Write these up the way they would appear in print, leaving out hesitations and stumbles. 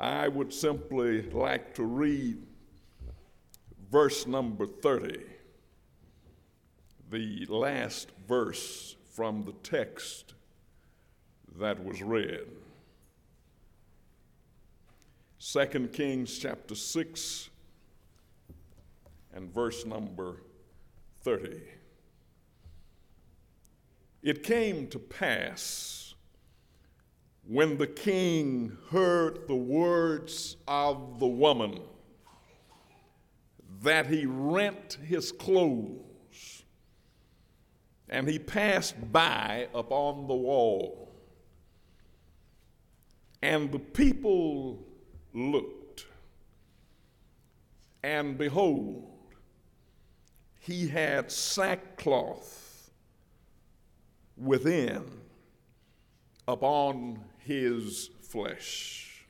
I would simply like to read verse number 30, the last verse from the text that was read. 2 Kings chapter 6 and verse number 30. It came to pass when the king heard the words of the woman that he rent his clothes, and he passed by upon the wall. And the people looked, and behold, he had sackcloth within upon his flesh.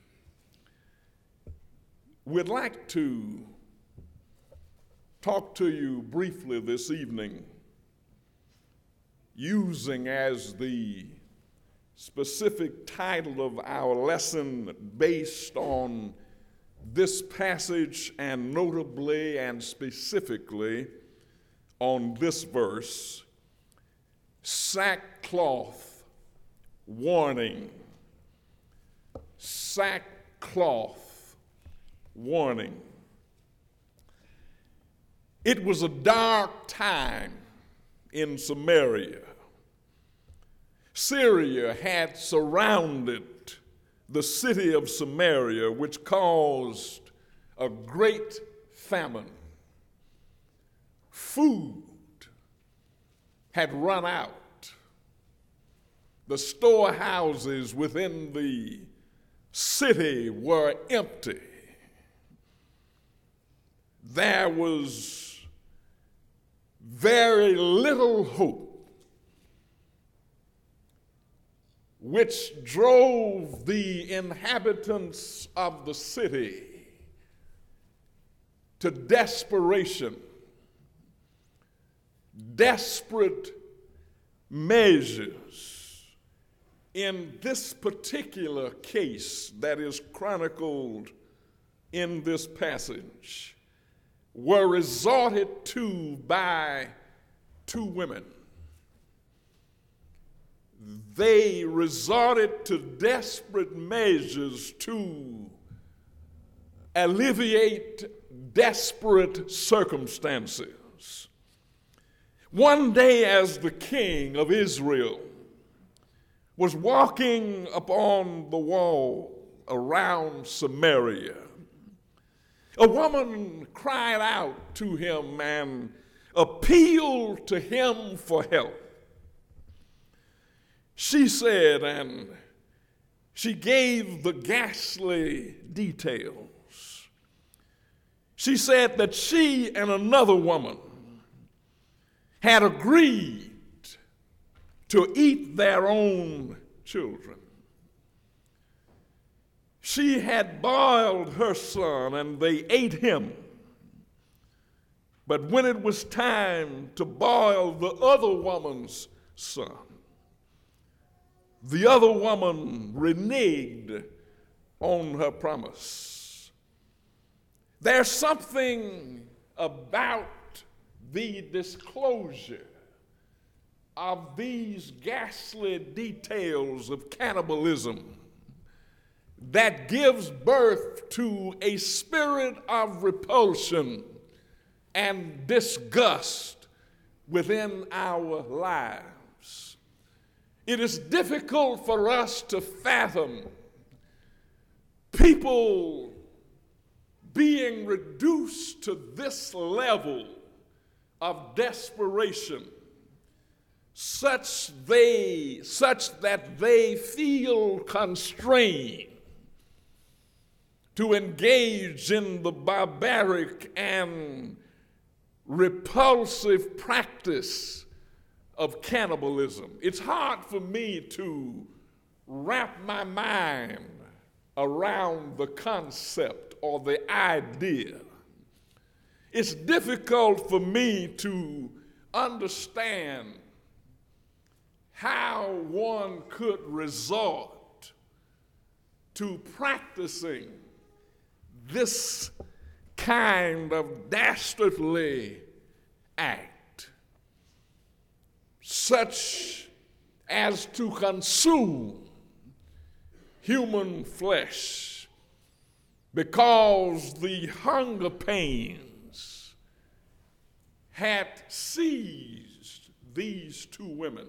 We'd like to talk to you briefly this evening, using as the specific title of our lesson based on this passage, and notably and specifically on this verse, sackcloth warning. Sackcloth warning. It was a dark time in Samaria. Syria had surrounded the city of Samaria, which caused a great famine. Food had run out. The storehouses within the city were empty. There was very little hope, which drove the inhabitants of the city to desperation, desperate measures. In this particular case that is chronicled in this passage, were resorted to by two women. They resorted to desperate measures to alleviate desperate circumstances. One day, as the king of Israel was walking upon the wall around Samaria, a woman cried out to him and appealed to him for help. She said, and she gave the ghastly details. She said that she and another woman had agreed to eat their own children. She had boiled her son and they ate him. But when it was time to boil the other woman's son, the other woman reneged on her promise. There's something about the disclosure of these ghastly details of cannibalism that gives birth to a spirit of repulsion and disgust within our lives. It is difficult for us to fathom people being reduced to this level of desperation, such that they feel constrained to engage in the barbaric and repulsive practice of cannibalism. It's hard for me to wrap my mind around the concept or the idea. It's difficult for me to understand how one could resort to practicing this kind of dastardly act, such as to consume human flesh, because the hunger pains had seized these two women.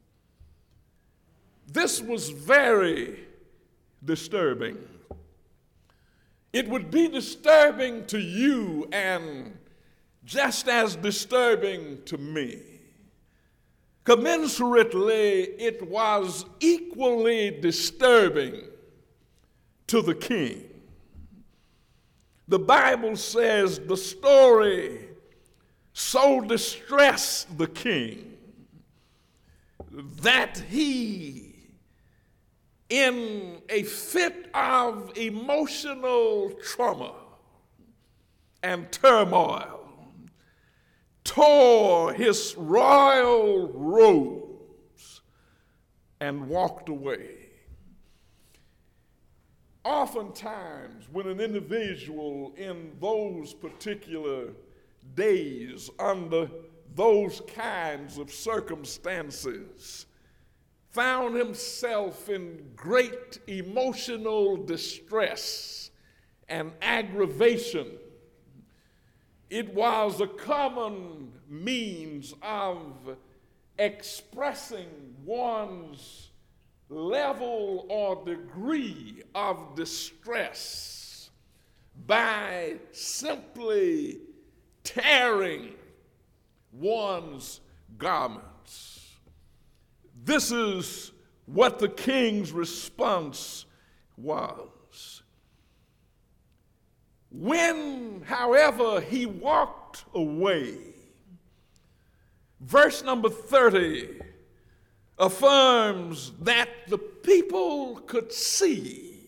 This was very disturbing. It would be disturbing to you and just as disturbing to me. Commensurately, it was equally disturbing to the king. The Bible says the story so distressed the king that he, in a fit of emotional trauma and turmoil, tore his royal robes and walked away. Oftentimes, when an individual in those particular days, under those kinds of circumstances, found himself in great emotional distress and aggravation, it was a common means of expressing one's level or degree of distress by simply tearing one's garments. This is what the king's response was. When, however, he walked away, verse number 30 affirms that the people could see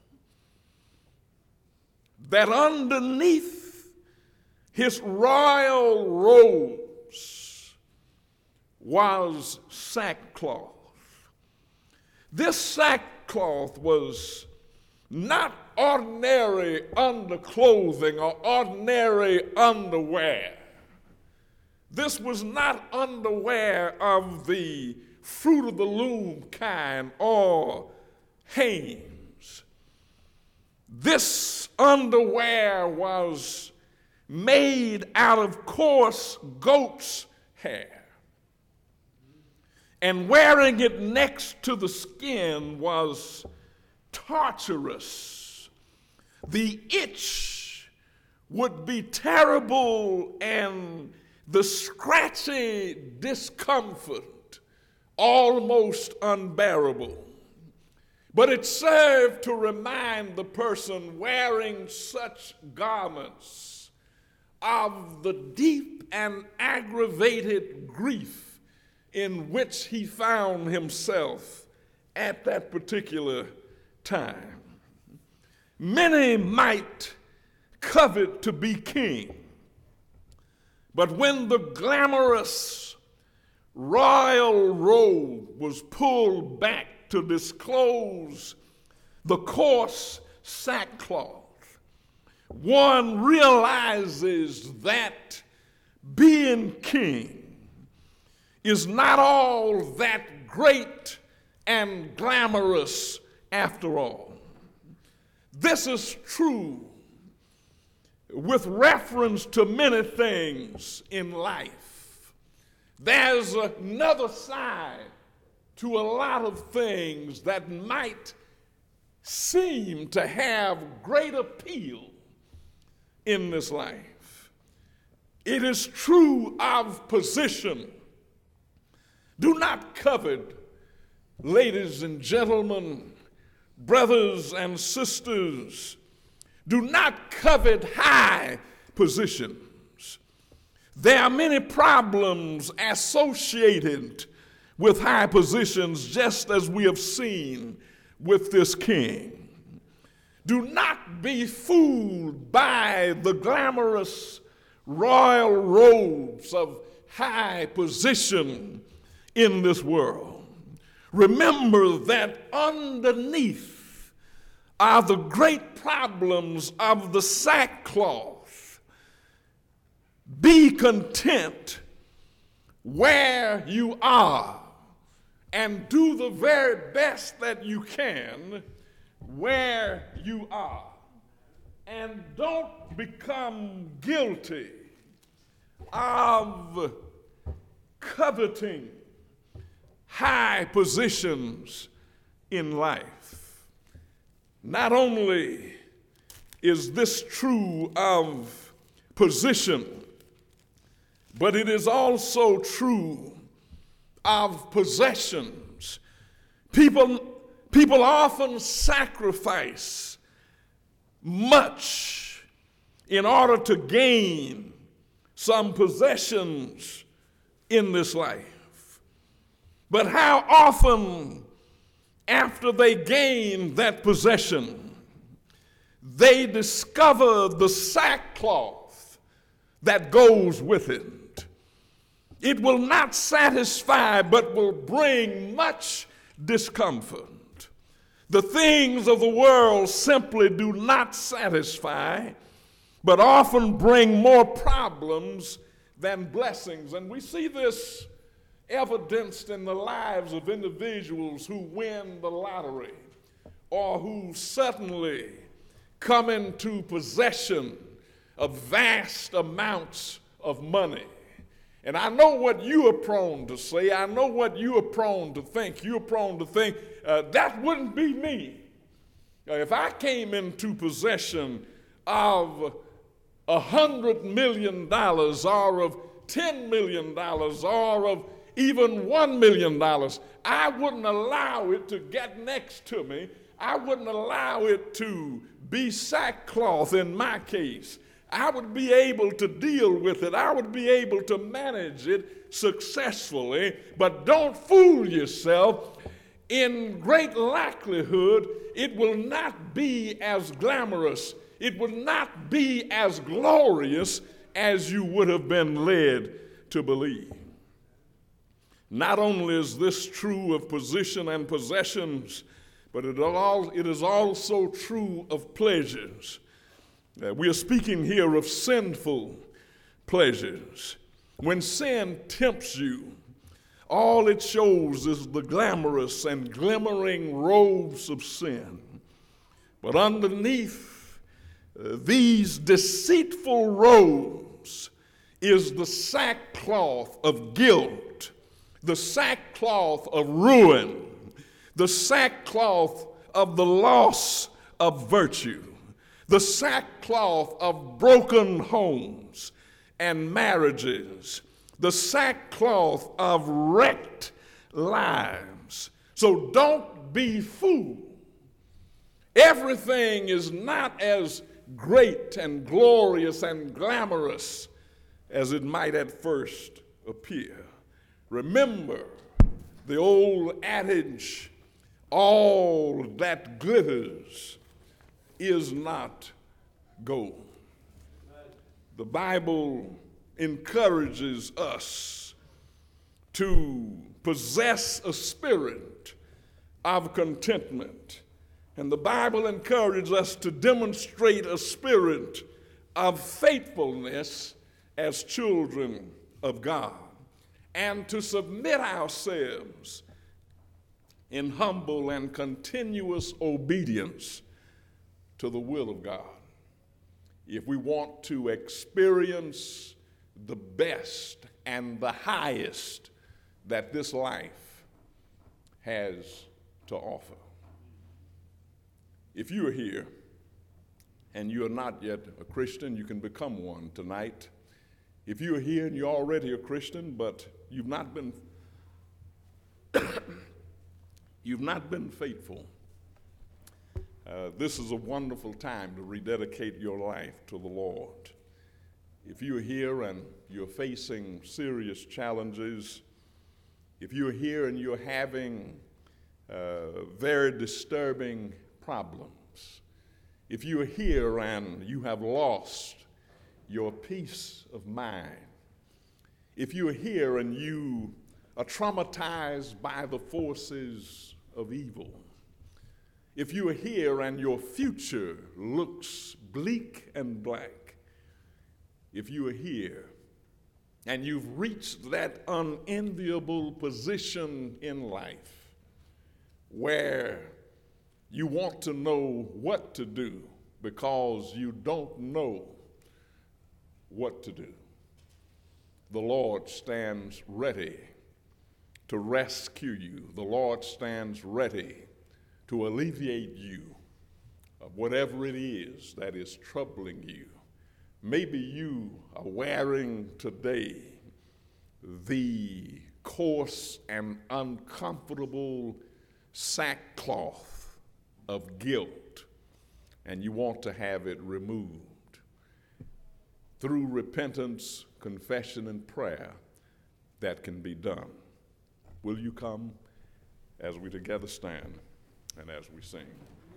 that underneath his royal robes was sackcloth. This sackcloth was not ordinary underclothing or ordinary underwear. This was not underwear of the fruit of the loom kind or Hanes. This underwear was made out of coarse goat's hair, and wearing it next to the skin was torturous. The itch would be terrible, and the scratchy discomfort almost unbearable. But it served to remind the person wearing such garments of the deep and aggravated grief in which he found himself at that particular time. Many might covet to be king, but when the glamorous royal robe was pulled back to disclose the coarse sackcloth, one realizes that being king is not all that great and glamorous after all. This is true with reference to many things in life. There's another side to a lot of things that might seem to have great appeal in this life. It is true of position. Do not covet, ladies and gentlemen, brothers and sisters, do not covet high position. There are many problems associated with high positions, just as we have seen with this king. Do not be fooled by the glamorous royal robes of high position in this world. Remember that underneath are the great problems of the sackcloth. Be content where you are and do the very best that you can where you are. And don't become guilty of coveting high positions in life. Not only is this true of position, but it is also true of possessions. People often sacrifice much in order to gain some possessions in this life. But how often, after they gain that possession, they discover the sackcloth that goes with it. It will not satisfy, but will bring much discomfort. The things of the world simply do not satisfy, but often bring more problems than blessings. And we see this evidenced in the lives of individuals who win the lottery or who suddenly come into possession of vast amounts of money. And I know what you are prone to say. I know what you are prone to think. You're prone to think, that wouldn't be me. If I came into possession of $100 million or of $10 million or of even $1 million, I wouldn't allow it to get next to me. I wouldn't allow it to be sackcloth in my case. I would be able to deal with it. I would be able to manage it successfully. But don't fool yourself. In great likelihood, it will not be as glamorous. It will not be as glorious as you would have been led to believe. Not only is this true of position and possessions, but it is also true of pleasures. We are speaking here of sinful pleasures. When sin tempts you, all it shows is the glamorous and glimmering robes of sin. But underneath these deceitful robes is the sackcloth of guilt, the sackcloth of ruin, the sackcloth of the loss of virtue, the sackcloth of broken homes and marriages, the sackcloth of wrecked lives. So don't be fooled. Everything is not as great and glorious and glamorous as it might at first appear. Remember the old adage, all that glitters is not gold. The Bible encourages us to possess a spirit of contentment. And the Bible encourages us to demonstrate a spirit of faithfulness as children of God, and to submit ourselves in humble and continuous obedience to the will of God, if we want to experience the best and the highest that this life has to offer. If you are here and you are not yet a Christian, you can become one tonight. If you are here and you're already a Christian, but you've not been faithful, this is a wonderful time to rededicate your life to the Lord. If you're here and you're facing serious challenges, if you're here and you're having very disturbing problems, if you're here and you have lost your peace of mind, if you're here and you are traumatized by the forces of evil, If you are here and your future looks bleak and black, if you are here and you've reached that unenviable position in life where you want to know what to do because you don't know what to do, the Lord stands ready to rescue you. The Lord stands ready to alleviate you of whatever it is that is troubling you. Maybe you are wearing today the coarse and uncomfortable sackcloth of guilt, and you want to have it removed. Through repentance, confession, and prayer, that can be done. Will you come as we together stand and as we sing?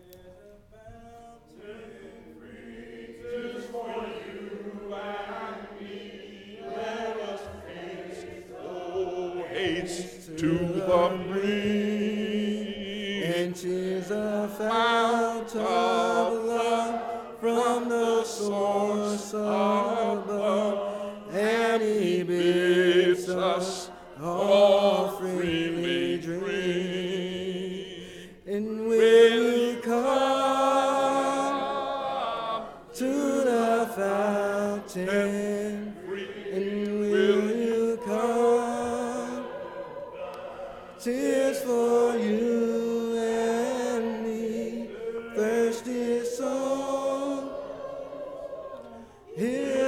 Haste to the brink, and 'tis a fount of love from the source above, and He bids us all freely drink. And will you come to the fountain? And will you come? 'Tis for you and me, thirsty soul. Here